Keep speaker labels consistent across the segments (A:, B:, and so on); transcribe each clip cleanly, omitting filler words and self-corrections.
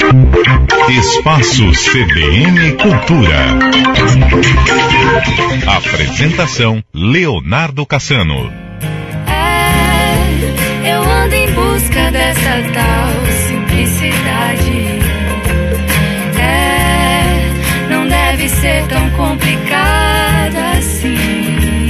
A: Espaço CBN Cultura. Apresentação Leonardo Cassano.
B: Eu ando em busca dessa tal simplicidade. Não deve ser tão complicada assim.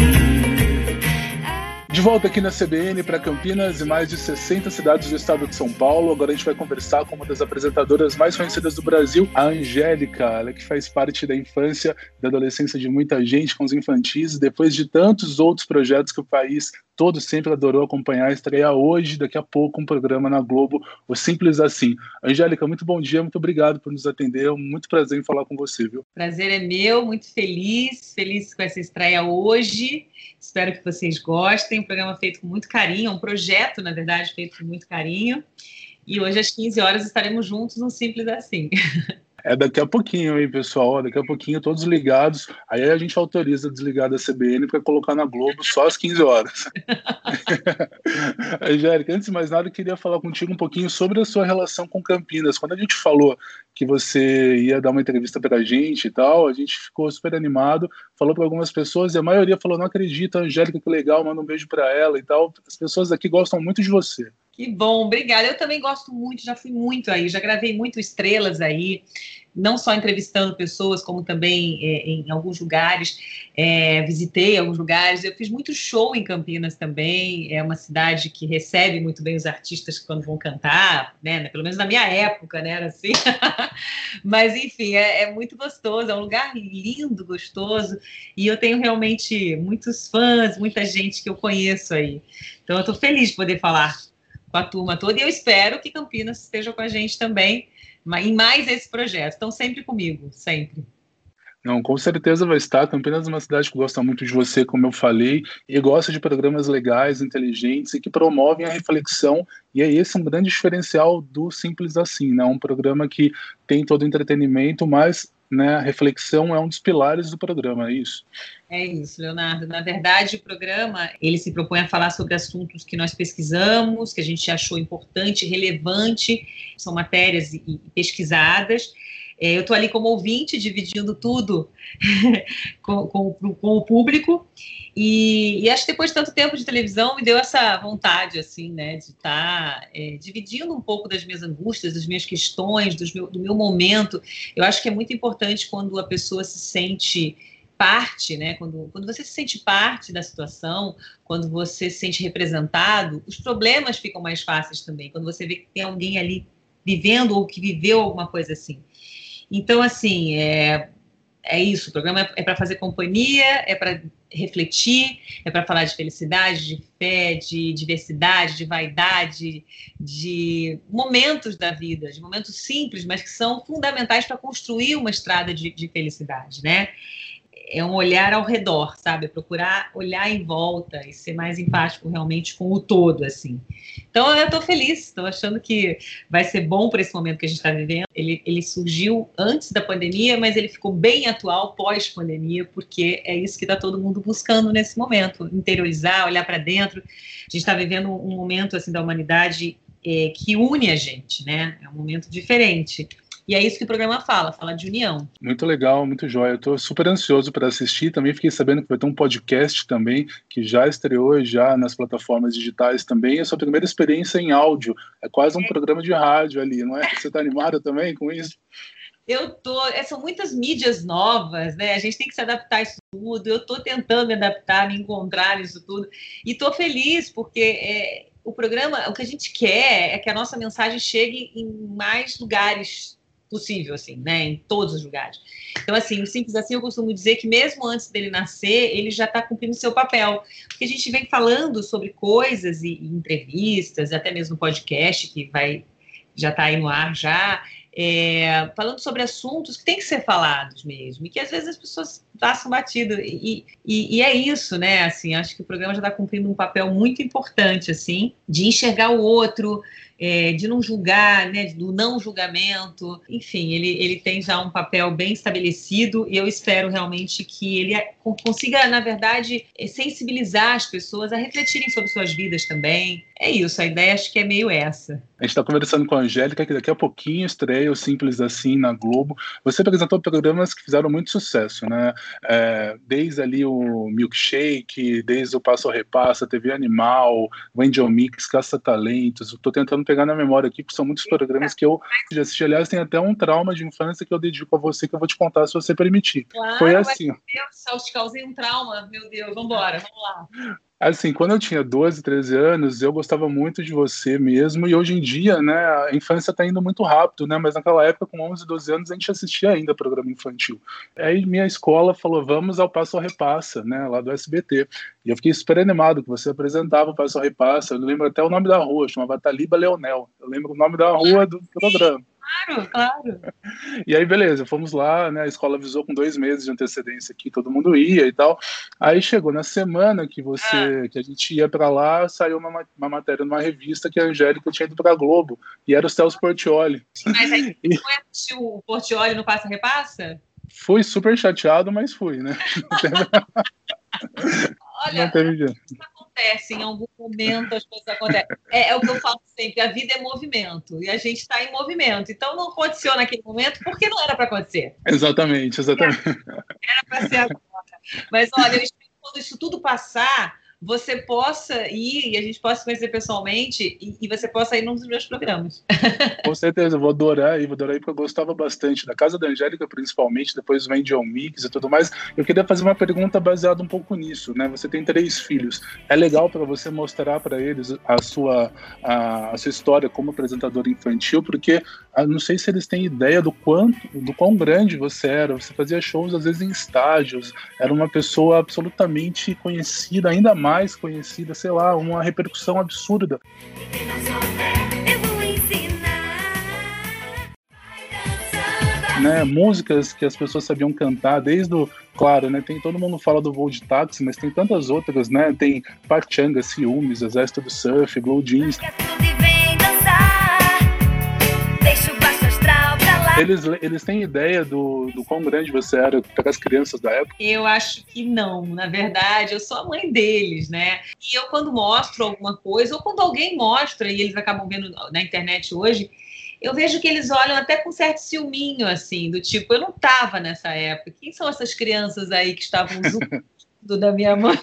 C: De volta aqui na CBN para Campinas e mais de 60 cidades do estado de São Paulo. Agora a gente vai conversar com uma das apresentadoras mais conhecidas do Brasil, a Angélica. Ela que faz parte da infância e da adolescência de muita gente com os infantis. Depois de tantos outros projetos que o país todo sempre adorou acompanhar, estreia hoje, daqui a pouco, um programa na Globo, o Simples Assim. Angélica, muito bom dia, muito obrigado por nos atender. Muito prazer em falar com você, viu?
D: Prazer é meu, muito feliz com essa estreia hoje. Espero que vocês gostem. Um programa feito com muito carinho, um projeto, na verdade, feito com muito carinho. E hoje, às 15 horas, estaremos juntos no Simples Assim.
C: É daqui a pouquinho, hein, pessoal? Daqui a pouquinho, todos ligados. Aí a gente autoriza desligar da CBN para colocar na Globo só às 15 horas. Angélica, antes de mais nada, eu queria falar contigo um pouquinho sobre a sua relação com Campinas. Quando a gente falou que você ia dar uma entrevista para a gente e tal, a gente ficou super animado, falou para algumas pessoas e a maioria falou, não acredito, Angélica, que legal, manda um beijo para ela e tal. As pessoas aqui gostam muito de você.
D: Que bom, obrigada. Eu também gosto muito, já fui muito aí, já gravei muito Estrelas aí, não só entrevistando pessoas, como também em alguns lugares, visitei alguns lugares. Eu fiz muito show em Campinas também, é uma cidade que recebe muito bem os artistas quando vão cantar, né? Pelo menos na minha época, né? Era assim. Mas, enfim, é muito gostoso, é um lugar lindo, gostoso, e eu tenho realmente muitos fãs, muita gente que eu conheço aí. Então, eu estou feliz de poder falar com a turma toda, e eu espero que Campinas esteja com a gente também em mais esse projeto. Estão sempre comigo, sempre.
C: Não, com certeza vai estar. Campinas é uma cidade que gosta muito de você, como eu falei, e gosta de programas legais, inteligentes e que promovem a reflexão, e é esse um grande diferencial do Simples Assim, né? Um programa que tem todo o entretenimento, mas, né, a reflexão é um dos pilares do programa, é isso?
D: É isso, Leonardo. Na verdade, o programa, ele se propõe a falar sobre assuntos que nós pesquisamos, que a gente achou importante, relevante, são matérias pesquisadas. Eu estou ali como ouvinte, dividindo tudo com o público, e acho que depois de tanto tempo de televisão me deu essa vontade, assim, né, de estar dividindo um pouco das minhas angústias, das minhas questões, do meu momento. Eu acho que é muito importante quando a pessoa se sente parte, né? Quando você se sente parte da situação, quando você se sente representado, os problemas ficam mais fáceis também, quando você vê que tem alguém ali vivendo ou que viveu alguma coisa assim. Então, assim, é isso, o programa é para fazer companhia, é para refletir, é para falar de felicidade, de fé, de diversidade, de vaidade, de momentos da vida, de momentos simples, mas que são fundamentais para construir uma estrada de felicidade, né? É um olhar ao redor, sabe? É procurar olhar em volta e ser mais empático realmente com o todo, assim. Então, eu estou feliz, estou achando que vai ser bom para esse momento que a gente está vivendo. Ele surgiu antes da pandemia, mas ele ficou bem atual pós-pandemia, porque é isso que está todo mundo buscando nesse momento, interiorizar, olhar para dentro. A gente está vivendo um momento assim, da humanidade que une a gente, né? É um momento diferente. E é isso que o programa fala de união.
C: Muito legal, muito jóia. Eu estou super ansioso para assistir. Também fiquei sabendo que vai ter um podcast também, que já estreou já nas plataformas digitais também. É a sua primeira experiência em áudio. É quase um programa de rádio ali, não é? Você está animada também com isso?
D: São muitas mídias novas, né? A gente tem que se adaptar a isso tudo. Eu estou tentando me adaptar, me encontrar nisso tudo. E estou feliz porque o programa, o que a gente quer é que a nossa mensagem chegue em mais lugares possível, assim, né, em todos os lugares. Então, assim, o Simples Assim, eu costumo dizer que mesmo antes dele nascer, ele já está cumprindo seu papel, porque a gente vem falando sobre coisas e entrevistas, até mesmo no podcast, que já está aí no ar já, falando sobre assuntos que têm que ser falados mesmo, e que às vezes as pessoas passam batido, e é isso, né, assim, acho que o programa já está cumprindo um papel muito importante, assim, de enxergar o outro, de não julgar, né, do não julgamento. Enfim, ele tem já um papel bem estabelecido e eu espero realmente que ele consiga, na verdade, sensibilizar as pessoas a refletirem sobre suas vidas também. É isso, a ideia acho que é meio essa.
C: A gente está conversando com a Angélica, que daqui a pouquinho estreia o Simples Assim na Globo. Você apresentou programas que fizeram muito sucesso, né? Desde ali o Milkshake, desde o Passo a Repassa, TV Animal, o Angel Mix, Caça-Talentos. Estou tentando pegar na memória aqui, porque são muitos programas que eu já assisti. Aliás, tem até um trauma de infância que eu dedico a você, que eu vou te contar se você permitir.
D: Claro,
C: foi assim.
D: Meu Deus, eu te causei um trauma, meu Deus, vamos lá.
C: Assim, quando eu tinha 12, 13 anos, eu gostava muito de você mesmo, e hoje em dia, né, a infância tá indo muito rápido, né, mas naquela época, com 11, 12 anos, a gente assistia ainda programa infantil. Aí minha escola falou, vamos ao Passo a Repassa, né, lá do SBT, e eu fiquei super animado que você apresentava o Passo a Repassa, eu lembro até o nome da rua, chamava Taliba Leonel, eu lembro o nome da rua do programa.
D: Claro.
C: E aí, beleza, fomos lá, né? A escola avisou com 2 meses de antecedência que todo mundo ia e tal. Aí chegou na semana que a gente ia para lá, saiu uma matéria numa revista que a Angélica tinha ido para Globo, e era o Celso Portiolli.
D: Mas aí você foi assistir o Portiolli no Passa Repassa?
C: Fui super chateado, mas fui, né?
D: Olha,
C: não teve jeito.
D: Acontece, em algum momento as coisas acontecem. É o que eu falo sempre, a vida é movimento, e a gente está em movimento. Então não aconteceu naquele momento porque não era para acontecer.
C: Exatamente.
D: Era para ser agora. Mas olha, eu espero que quando isso tudo passar, você possa ir e a gente possa se conhecer pessoalmente e você possa ir num dos meus programas.
C: Com certeza, eu vou adorar ir, porque eu gostava bastante da Casa da Angélica, principalmente, depois do Angel Mix e tudo mais. Eu queria fazer uma pergunta baseada um pouco nisso, né? Você tem 3 filhos. É legal para você mostrar para eles a sua história como apresentadora infantil, porque não sei se eles têm ideia do quão grande você era. Você fazia shows, às vezes, em estágios. Era uma pessoa absolutamente conhecida, ainda mais conhecida, sei lá, uma repercussão absurda. Né, músicas que as pessoas sabiam cantar, claro, né, todo mundo fala do Voo de Táxi, mas tem tantas outras, né, tem Pachanga, Ciúmes, Exército do Surf, Blue Jeans. Eles têm ideia do quão grande você era para as crianças da época?
D: Eu acho que não. Na verdade, eu sou a mãe deles, né? E eu, quando mostro alguma coisa, ou quando alguém mostra, e eles acabam vendo na internet hoje, eu vejo que eles olham até com certo ciúminho, assim, do tipo, eu não estava nessa época. Quem são essas crianças aí que estavam zoando da minha mãe?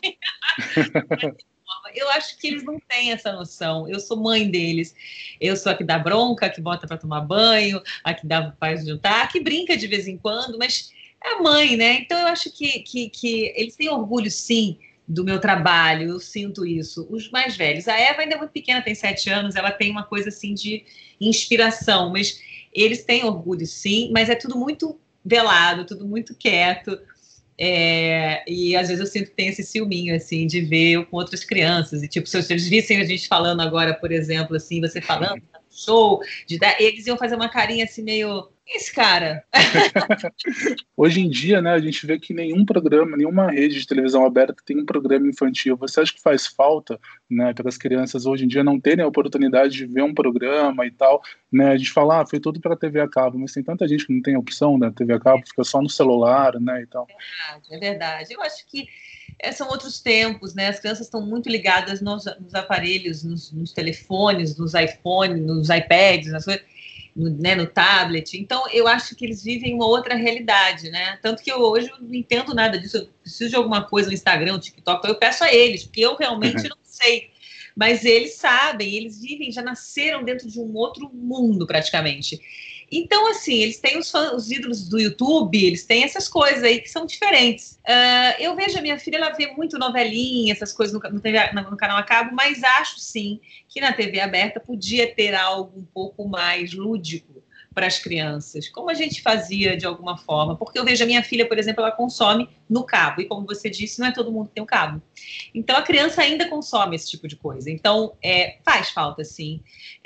D: Eu acho que eles não têm essa noção. Eu sou mãe deles. Eu sou a que dá bronca, a que bota para tomar banho, a que faz jantar, a que brinca de vez em quando, mas é a mãe, né? Então eu acho que eles têm orgulho, sim, do meu trabalho. Eu sinto isso. Os mais velhos. A Eva ainda é muito pequena, tem 7 anos, ela tem uma coisa assim de inspiração, mas eles têm orgulho, sim, mas é tudo muito velado, tudo muito quieto. E às vezes eu sinto que tem esse ciúminho, assim, de ver eu com outras crianças, e tipo, se eles vissem a gente falando agora, por exemplo, assim, você falando no show, eles iam fazer uma carinha assim meio, esse cara.
C: Hoje em dia, né, a gente vê que nenhuma rede de televisão aberta tem um programa infantil. Você acha que faz falta, né, para as crianças hoje em dia não terem a oportunidade de ver um programa e tal, né? A gente fala, foi tudo para TV a cabo, mas tem tanta gente que não tem opção da TV a cabo, fica só no celular, né, e tal.
D: É verdade. Eu acho que são outros tempos, né? As crianças estão muito ligadas nos aparelhos, nos telefones, nos iPhones, nos iPads, nas coisas, no tablet. Então, eu acho que eles vivem uma outra realidade, né? Tanto que hoje eu não entendo nada disso. Eu preciso de alguma coisa no Instagram, no TikTok, eu peço a eles, porque eu realmente não sei. Mas eles sabem, eles vivem, já nasceram dentro de um outro mundo, praticamente. Então, assim, eles têm os ídolos do YouTube, eles têm essas coisas aí que são diferentes. Eu vejo a minha filha, ela vê muito novelinha, essas coisas no canal a cabo, mas acho, sim, que na TV aberta podia ter algo um pouco mais lúdico para as crianças, como a gente fazia de alguma forma, porque eu vejo a minha filha, por exemplo, ela consome no cabo, e como você disse, não é todo mundo que tem o cabo. Então, a criança ainda consome esse tipo de coisa. Então, faz falta, sim.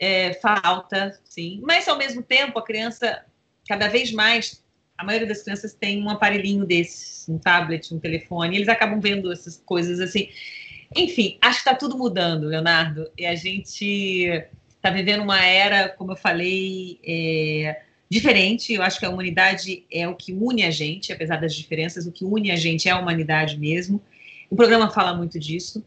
D: Mas, ao mesmo tempo, a criança, cada vez mais, a maioria das crianças tem um aparelhinho desses, um tablet, um telefone, e eles acabam vendo essas coisas assim. Enfim, acho que está tudo mudando, Leonardo, e a gente está vivendo uma era, como eu falei, diferente. Eu acho que a humanidade é o que une a gente, apesar das diferenças, o que une a gente é a humanidade mesmo. O programa fala muito disso.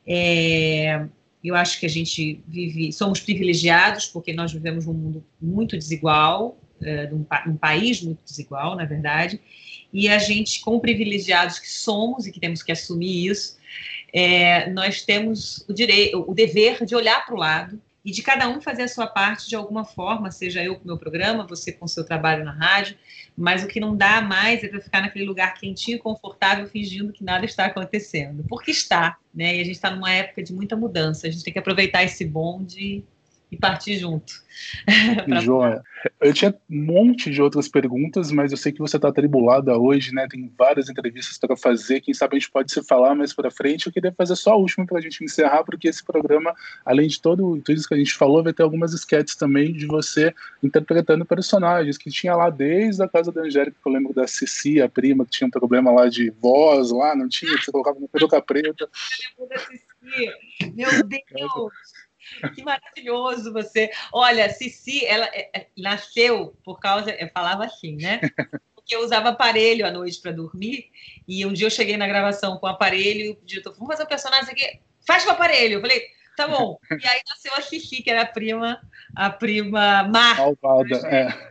D: Eu acho que a gente somos privilegiados, porque nós vivemos num mundo muito desigual, num país muito desigual, na verdade, e a gente, como privilegiados que somos, e que temos que assumir isso, nós temos o dever de olhar para o lado e de cada um fazer a sua parte de alguma forma, seja eu com o meu programa, você com o seu trabalho na rádio, mas o que não dá mais é para ficar naquele lugar quentinho e confortável, fingindo que nada está acontecendo, porque está, né? E a gente está numa época de muita mudança, a gente tem que aproveitar esse bonde e partir junto.
C: Joia. Eu tinha um monte de outras perguntas, mas eu sei que você está atribulada hoje, né? Tem várias entrevistas para fazer. Quem sabe a gente pode se falar mais para frente. Eu queria fazer só a última para a gente encerrar, porque esse programa, além de tudo isso que a gente falou, vai ter algumas sketches também de você interpretando personagens que tinha lá desde a casa da Angélica, que eu lembro da Cici, a prima, que tinha um problema lá de voz, lá, não tinha, que você colocava uma peruca preta.
D: Eu lembro da Cici. Meu Deus! Que maravilhoso você. Olha, Cici, ela nasceu por causa... Eu falava assim, né? Porque eu usava aparelho à noite para dormir, e um dia eu cheguei na gravação com o aparelho e o diretor falou, vamos fazer um personagem aqui, faz com o aparelho. Eu falei, tá bom. E aí nasceu a Cici, que era a prima má.
C: Malvada,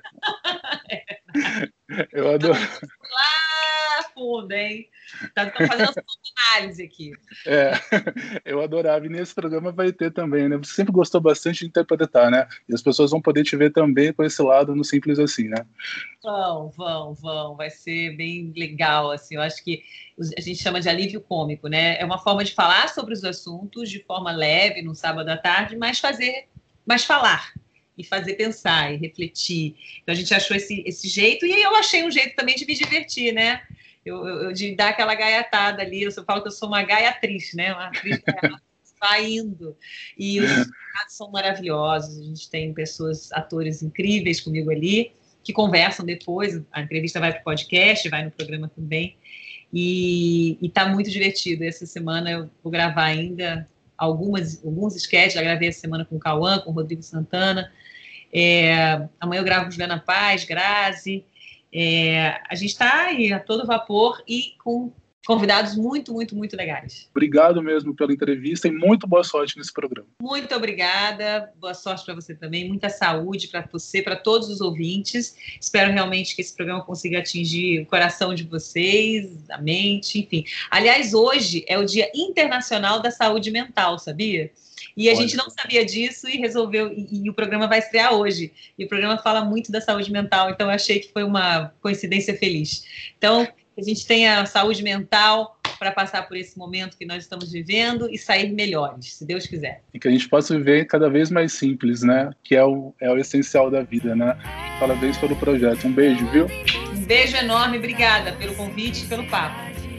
C: Eu adoro.
D: Lá fundo, hein? Estão fazendo uma análise aqui.
C: Eu adorava. E nesse programa vai ter também, né? Você sempre gostou bastante de interpretar, né? E as pessoas vão poder te ver também com esse lado no Simples Assim, né?
D: Vão. Vai ser bem legal, assim. Eu acho que a gente chama de alívio cômico, né? É uma forma de falar sobre os assuntos de forma leve, no sábado à tarde, mas falar. E fazer pensar e refletir. Então a gente achou esse jeito, e eu achei um jeito também de me divertir, né? De dar aquela gaiatada ali. Eu falo que eu sou uma gaiatriz, né? Uma atriz vai indo. E os resultados são maravilhosos. A gente tem atores incríveis comigo ali, que conversam depois. A entrevista vai para o podcast, vai no programa também. E está muito divertido. Essa semana eu vou gravar ainda alguns sketches. Já gravei essa semana com o Cauã, com o Rodrigo Santana. Amanhã eu gravo com Juliana Paz, Grazi. A gente está aí a todo vapor e com convidados muito, muito, muito legais.
C: Obrigado mesmo pela entrevista e muito boa sorte nesse programa.
D: Muito obrigada, boa sorte para você também, muita saúde para você, para todos os ouvintes. Espero realmente que esse programa consiga atingir o coração de vocês, a mente, enfim. Aliás, hoje é o Dia Internacional da Saúde Mental, sabia? E a gente não sabia disso e resolveu, e o programa vai estrear hoje. E o programa fala muito da saúde mental, então eu achei que foi uma coincidência feliz. Então, que a gente tenha saúde mental para passar por esse momento que nós estamos vivendo e sair melhores, se Deus quiser.
C: E que a gente possa viver cada vez mais simples, né? Que é o essencial da vida, né? Parabéns pelo projeto. Um beijo, viu?
D: Um beijo enorme, obrigada pelo convite e pelo papo.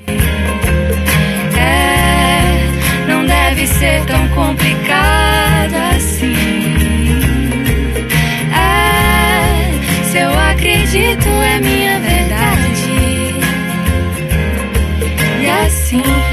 B: Não deve ser tão complicado assim. Se eu acredito é minha verdade. E assim